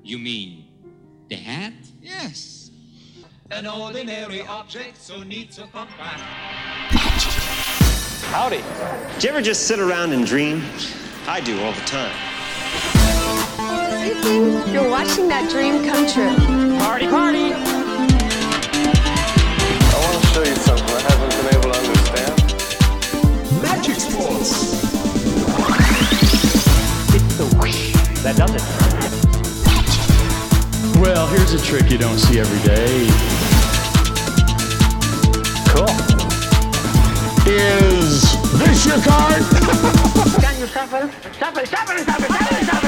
You mean the hat? Yes. An ordinary object so neat, so compact. Howdy. Do you ever just sit around and dream? I do all the time. You think you're watching that dream come true. Party, party! I want to show you something I haven't been able to understand. Magic Sports. It's the whoosh that does it. Well, here's a trick you don't see every day. Cool. Is this your card? Can you shuffle? Shuffle, shuffle, shuffle, shuffle, shuffle!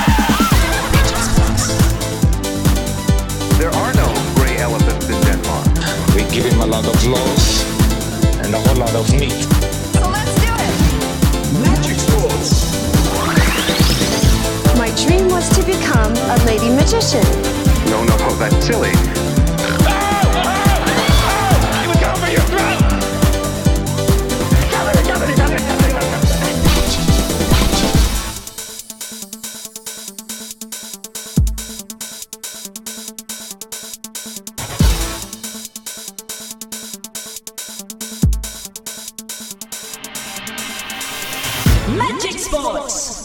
There are no gray elephants in Denmark. We give him a lot of laws and a whole lot of meat. So let's do it. Magic Sports. My dream was to become a lady magician. No, that's silly. He was going for your throat! Shuffle, shuffle, shuffle, shuffle, shuffle. Magic Sports.